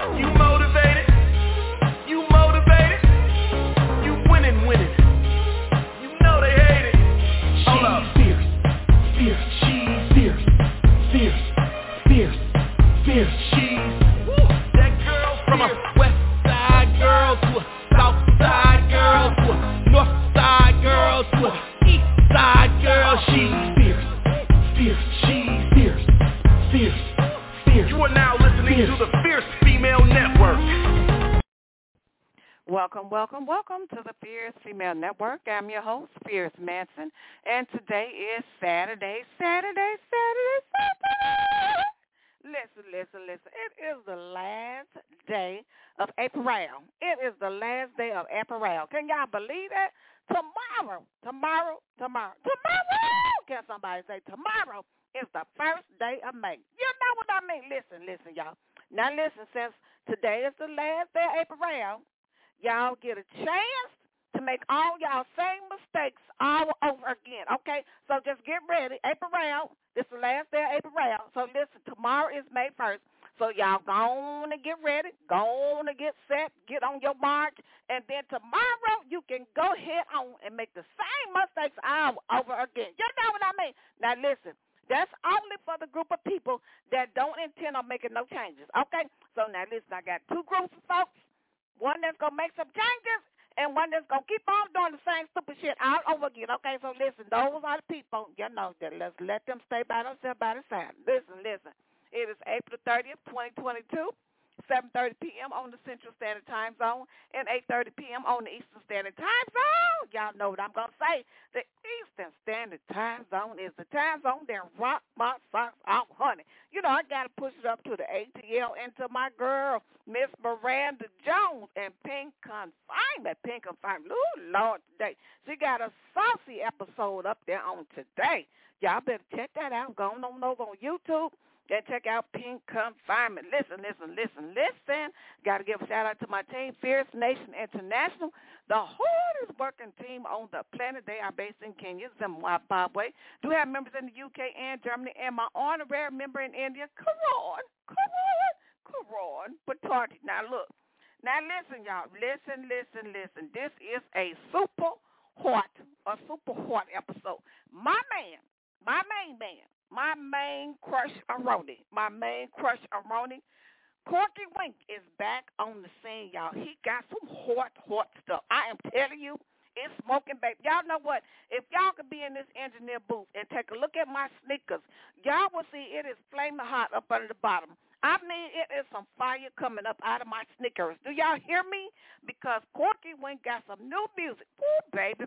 You motivated? You motivated? You winning. You know they hate it. Hold up. Fierce. She's fierce. She's that girl from a west side girl to a south side girl to a north side girl to a east side girl. She's fierce. She's fierce. You are now listening to the Fierce Female Network. Welcome to the Fierce Female Network. I'm your host, Fierce Manson, and today is Saturday. Listen. It is the last day of April. Can y'all believe that? Tomorrow. Can somebody say tomorrow is the first day of May? You know what I mean? Listen, y'all. Now listen, since today is the last day of April, y'all get a chance to make all y'all same mistakes all over again, okay? So just get ready. April, this is the last day of April. So listen, tomorrow is May 1st. So y'all go on and get ready, go on and get set, get on your march, and then tomorrow you can go ahead on and make the same mistakes all over again. You know what I mean? Now listen. That's only for the group of people that don't intend on making no changes, okay? So now listen, I got two groups of folks, one that's going to make some changes and one that's going to keep on doing the same stupid shit all over again, okay? So listen, those are the people, you know, that let's let them stay by themselves by the side. Listen. It is April 30th, 2022. 7:30 p.m. on the Central Standard Time Zone and 8:30 p.m. on the Eastern Standard Time Zone. Y'all know what I'm going to say. The Eastern Standard Time Zone is the time zone that rock my socks off, honey. You know, I got to push it up to the ATL and to my girl, Miss Miranda Jones, and Pink Confinement. Ooh, Lord, today. She got a saucy episode up there on today. Y'all better check that out. Go on over on YouTube. And check out Pink Confinement. Listen. Got to give a shout-out to my team, Fierce Nation International, the hardest working team on the planet. They are based in Kenya, Zimbabwe. Do have members in the UK and Germany, and my honorary member in India, Karan Patarti. Now, look. Now, listen, y'all. Listen. This is a super hot episode. My main crush Aroni, Corky Wink is back on the scene, y'all. He got some hot stuff. I am telling you, it's smoking, baby. Y'all know what? If y'all could be in this engineer booth and take a look at my sneakers, y'all will see it is flaming hot up under the bottom. I mean, it is some fire coming up out of my sneakers. Do y'all hear me? Because Corky Wink got some new music. Ooh, baby.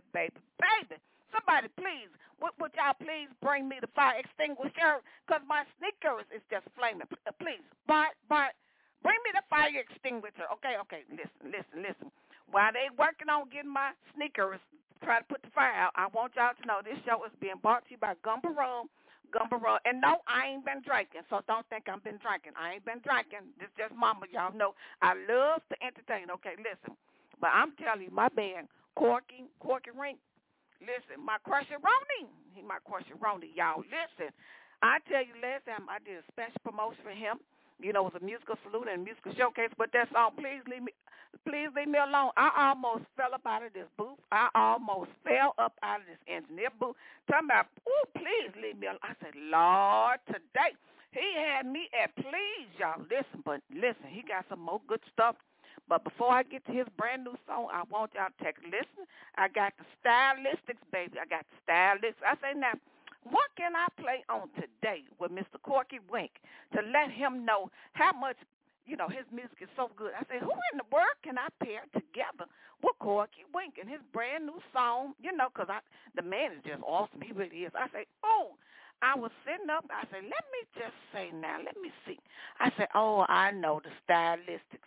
Somebody, please, would y'all please bring me the fire extinguisher? Because my sneakers is just flaming. Please, Bart, bring me the fire extinguisher. Okay, listen. While they working on getting my sneakers, trying to put the fire out, I want y'all to know this show is being brought to you by Gumba Rum. And no, I ain't been drinking, so don't think I've been drinking. I ain't been drinking. This just mama, y'all know. I love to entertain. Okay, listen. But I'm telling you, my band, Corky Rink, listen, my crusher Ronnie. He my crusher Ronnie, y'all. Listen, I tell you, last time I did a special promotion for him. You know, it was a musical salute and a musical showcase, but that song, Please Leave Me Alone. I almost fell up out of this booth. I almost fell up out of this engineer booth. Talking about, please leave me alone. I said, Lord, today he had me at please, y'all. Listen, he got some more good stuff. But before I get to his brand new song, I want y'all to take a listen. I got the Stylistics, baby. I say, now, what can I play on today with Mr. Corky Wink to let him know how much, you know, his music is so good? I say, who in the world can I pair together with Corky Wink and his brand new song? You know, because the man is just awesome. He really is. I say, I was sitting up. I said, let me just say now, let me see. I said, I know the Stylistics.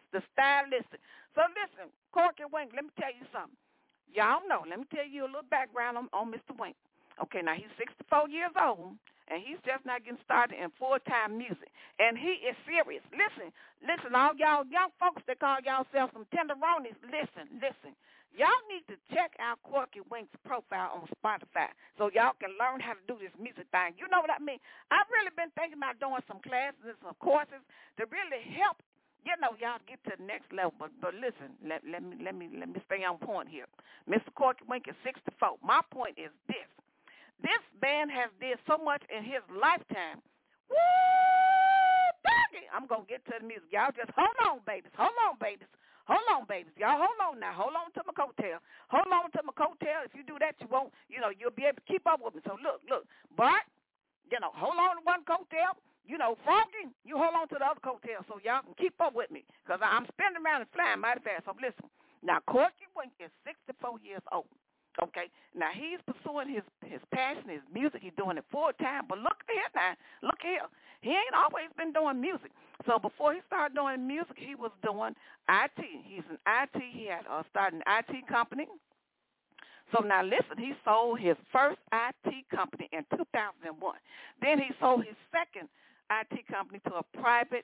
So listen, Corky Wink, let me tell you something. Y'all know, let me tell you a little background on Mr. Wink. Okay, now he's 64 years old, and he's just not getting started in full-time music. And he is serious. Listen, all y'all young folks that call yourselves some tenderonis, listen. Y'all need to check out Corky Wink's profile on Spotify so y'all can learn how to do this music thing. You know what I mean? I've really been thinking about doing some classes and some courses to really help, you know, y'all get to the next level. But listen, let me stay on point here. Mr. Corky Wink is 64. My point is this. This man has did so much in his lifetime. Woo, doggy. I'm going to get to the music. Y'all just hold on, babies. Hold on, babies. Hold on, babies. Y'all hold on now. Hold on to my coattail. Hold on to my coattail. If you do that, you won't, you'll be able to keep up with me. So look. But, hold on to one coattail. Froggy, you hold on to the other coattail so y'all can keep up with me because I'm spinning around and flying mighty fast. So listen, now Corky Wink is 64 years old. Okay, now he's pursuing his passion, his music. He's doing it full time. But look here now, look here. He ain't always been doing music. So before he started doing music, he was doing IT. He's an IT. He had started an IT company. So now listen, he sold his first IT company in 2001. Then he sold his second IT company to a private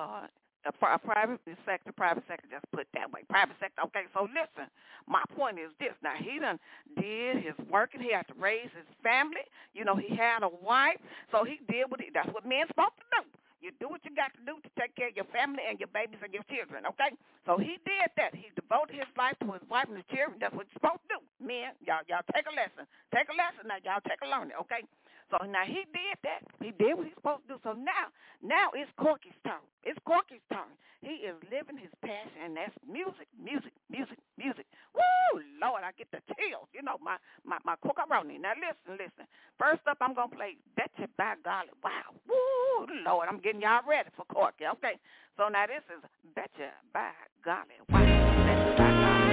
sector, just put it that way, private sector. Okay, so listen, my point is this. Now, he done did his work, and he had to raise his family. He had a wife, so he did that's what men's supposed to do. You do what you got to do to take care of your family and your babies and your children, okay? So he did that. He devoted his life to his wife and his children. That's what you're supposed to do. Men, y'all take a lesson. Take a lesson now. Y'all take a learning, okay? So now he did that. He did what he's supposed to do. So now it's Corky's turn. It's Corky's turn. He is living his passion, and that's music. Woo, Lord, I get the chills. My cookaroni. Now listen. First up, I'm gonna play Betcha by Golly. Wow. Woo, Lord, I'm getting y'all ready for Corky. Okay. So now this is Betcha by Golly. Wow. Betcha by Golly.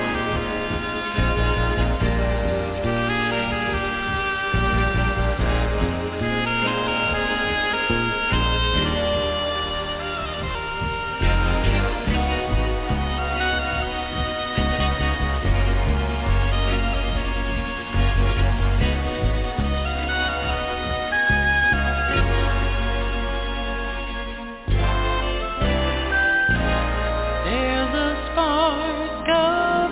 There's a spark of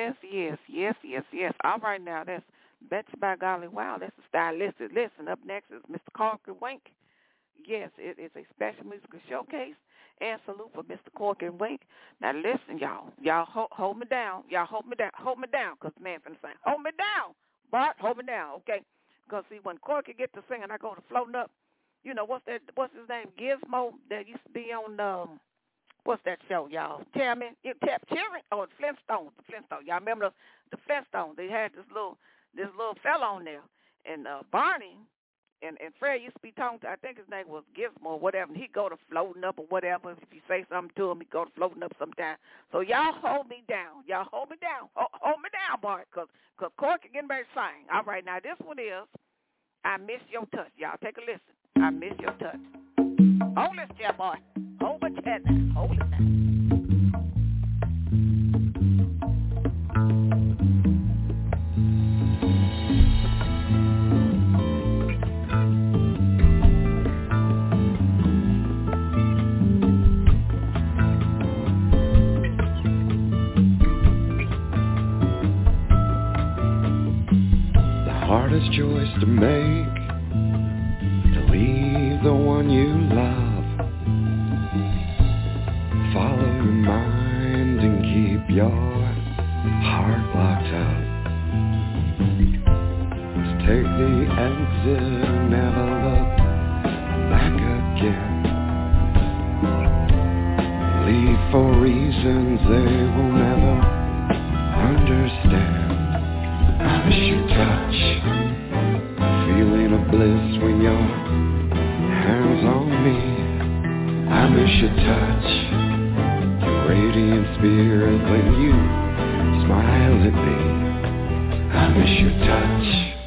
Yes. All right, now that's Betsy by golly. Wow, that's a stylistic. Listen, up next is Mr. Corky Wink. Yes, it is a special musical showcase and salute for Mr. Corky Wink. Now listen, y'all. Y'all hold me down. Y'all hold me down, because man finna sing. Hold me down, Bart. Hold me down, okay? Because see, when Corky get to singing, I go to floating up. You know what's his name? Gizmo that used to be on what's that show, y'all? Tell me. Cheering? Oh, the Flintstones. Y'all remember the Flintstones? They had this little fella on there. And Barney and Fred used to be talking to, I think his name was Gizmo or whatever, and he'd go to floating up or whatever. If you say something to him, he'd go to floating up sometime. So y'all hold me down. Hold me down, Bart, because Corky getting ready to sing. All right, now this one is I Miss Your Touch. Y'all take a listen. I Miss Your Touch. Hold this chair, boy. Hold it now. Hold it now. The hardest choice to make, to leave the one you love. Follow your mind and keep your heart locked up. Just take the exit and never look back again. Leave for reasons they will never understand. I miss your touch, feeling of bliss when your hands on me. I miss your touch, radiant spirit when you smile at me. I miss your touch.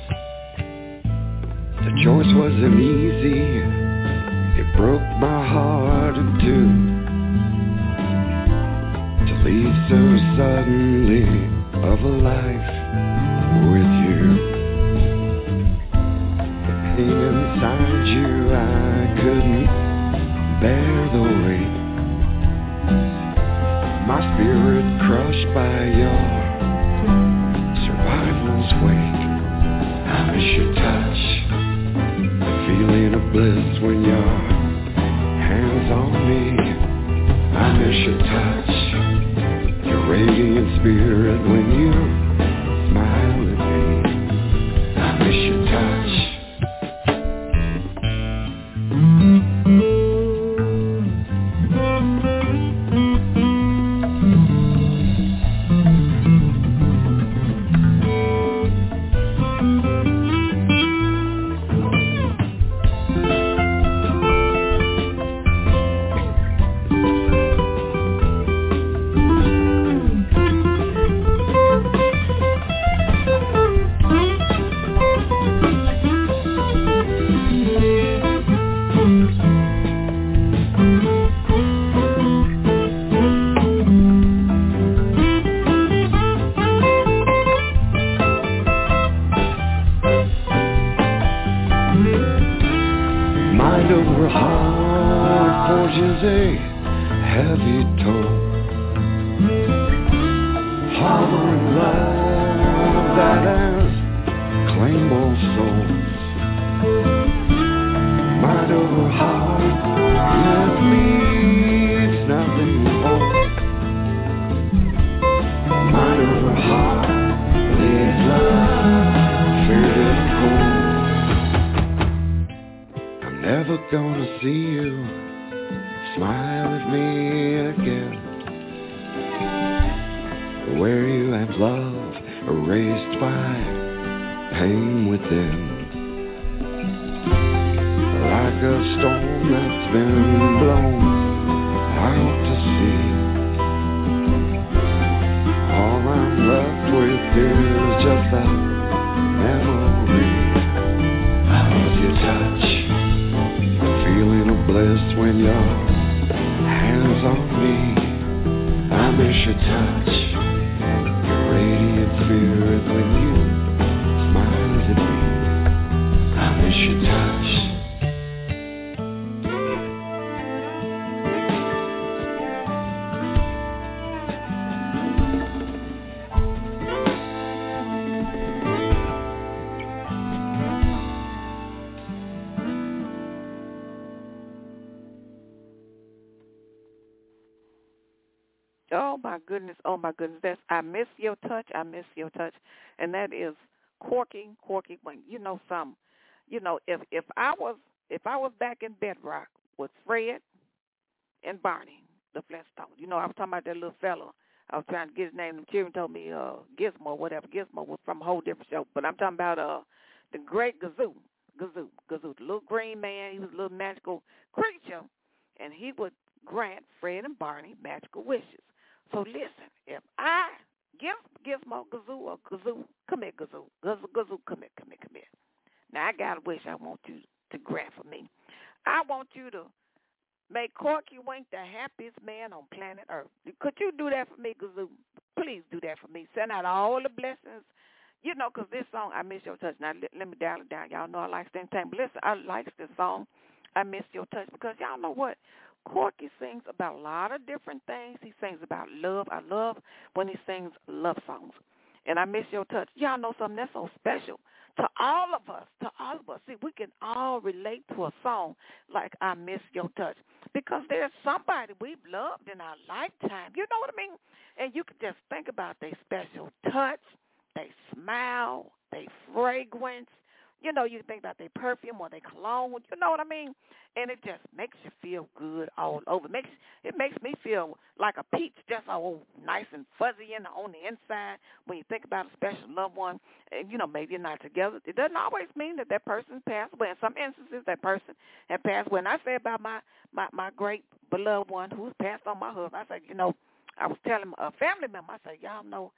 The choice wasn't easy, it broke my heart in two. To leave so suddenly of a life with you. The pain inside you, I couldn't bear the weight. My spirit crushed by your survival's weight. I miss your touch, the feeling of bliss when your hands on me. I miss your touch, your radiant spirit when you smile at me. I miss your touch. Oh my goodness. That's I Miss Your Touch. And that is Corky Wing. You know something. You know, if I was back in Bedrock with Fred and Barney, the Flintstones, you know, I was talking about that little fella. I was trying to get his name. The children told me Gizmo, whatever. Gizmo was from a whole different show. But I'm talking about the great Gazoo, the little green man. He was a little magical creature, and he would grant Fred and Barney magical wishes. So listen, if I Gizmo, Gazoo, or Gazoo, come here, Gazoo, come here. Now I got a wish I want you to grant for me. I want you to make Corky Wink the happiest man on planet Earth. Could you do that for me, Gazoo? Please do that for me. Send out all the blessings. You know, because this song, I Miss Your Touch. Now, let me dial it down. Y'all know I like to entertain. But listen, I like this song, I Miss Your Touch, because y'all know what? Corky sings about a lot of different things. He sings about love. I love when he sings love songs. And I Miss Your Touch. Y'all know something that's so special to all of us. See, we can all relate to a song like I Miss Your Touch because there's somebody we've loved in our lifetime. You know what I mean? And you can just think about their special touch, their smile, their fragrance. You know, you think about their perfume or their cologne. You know what I mean? And it just makes you feel good all over. It makes me feel like a peach, just all nice and fuzzy on the inside when you think about a special loved one. And, you know, maybe you're not together. It doesn't always mean that person passed away. In some instances, that person had passed away. And I say about my great beloved one who's passed on my husband, I said, you know, I was telling a family member, I said, y'all know,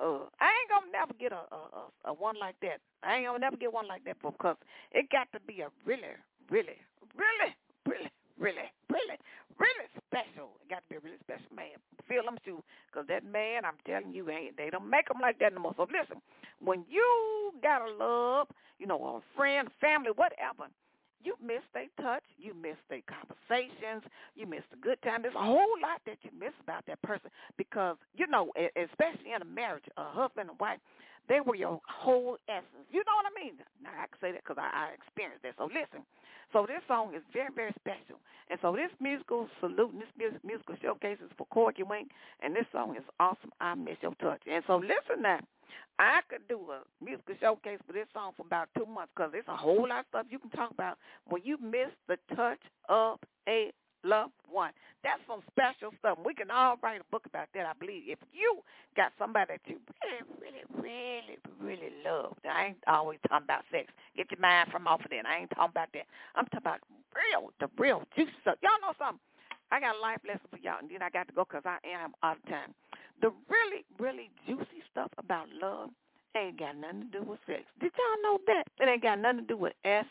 I ain't gonna never get a one like that. I ain't gonna never get one like that because it got to be a really, really, really, really, really, really, really special. It got to be a really special man. Feel them shoes, because that man, I'm telling you, they don't make them like that no more. So listen, when you got a love, you know, a friend, family, whatever, you miss their touch, you miss their conversations, you miss the good time. There's a whole lot that you miss about that person because, you know, especially in a marriage, a husband and wife, they were your whole essence. You know what I mean? Now, I can say that because I experienced that. So listen, so this song is very, very special. And so this musical salute and this musical showcase is for Corky Wink, and this song is awesome, I Miss Your Touch. And so listen now. I could do a musical showcase for this song for about 2 months because there's a whole lot of stuff you can talk about when you miss the touch of a loved one. That's some special stuff. We can all write a book about that, I believe. If you got somebody that you really, really, really, really love, I ain't always talking about sex. Get your mind from off of that. I ain't talking about that. I'm talking about the real juicy stuff. Y'all know something? I got a life lesson for y'all, and then I got to go because I am out of time. The really, really juicy stuff about love ain't got nothing to do with sex. Did y'all know that? It ain't got nothing to do with sex.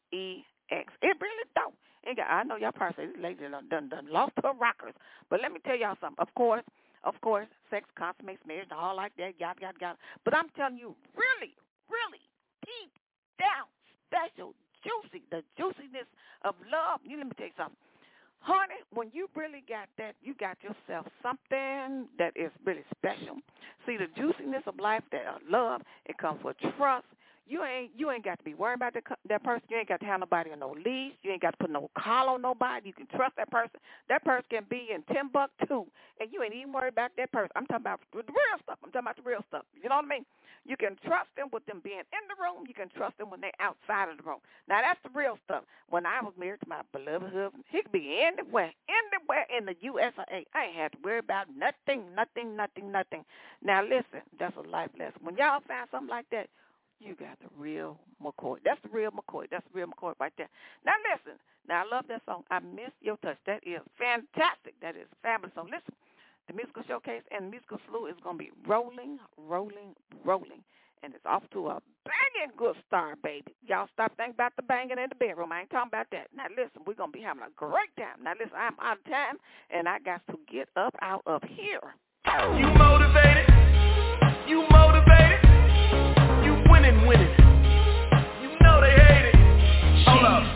It really don't. I know y'all probably say this lady done lost her rockers. But let me tell y'all something. Of course, sex consummates marriage and all like that, yada. But I'm telling you, really, really deep down, special, juicy, the juiciness of love. Let me tell you something. Honey, when you really got that, you got yourself something that is really special. See, the juiciness of life, that love, it comes with trust. You ain't got to be worried about that person. You ain't got to have nobody on no leash. You ain't got to put no collar on nobody. You can trust that person. That person can be in Timbuktu, and you ain't even worried about that person. I'm talking about the real stuff. You know what I mean? You can trust them with them being in the room. You can trust them when they're outside of the room. Now, that's the real stuff. When I was married to my beloved husband, he could be anywhere in the USA. I ain't had to worry about nothing. Now, listen, that's a life lesson. When y'all find something like that, you got the real McCoy. That's the real McCoy right there. Now, listen. Now, I love that song, I Miss Your Touch. That is fantastic. That is fabulous. So, listen. The musical showcase and musical salute is going to be rolling. And it's off to a banging good start, baby. Y'all stop thinking about the banging in the bedroom. I ain't talking about that. Now, listen, we're going to be having a great time. Now, listen, I'm out of time, and I got to get up out of here. You motivated. You winning. You know they hate it. Hold up.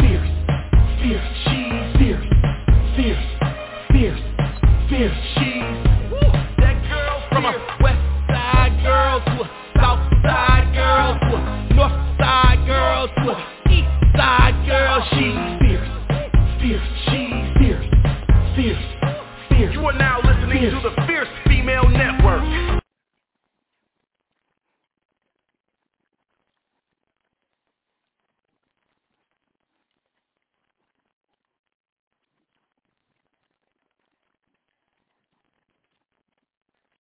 Fierce. That girl from a west side girl to a south side girl to a north side girl to a east side girl. She's fierce. You are now listening to the Fierce Female Network.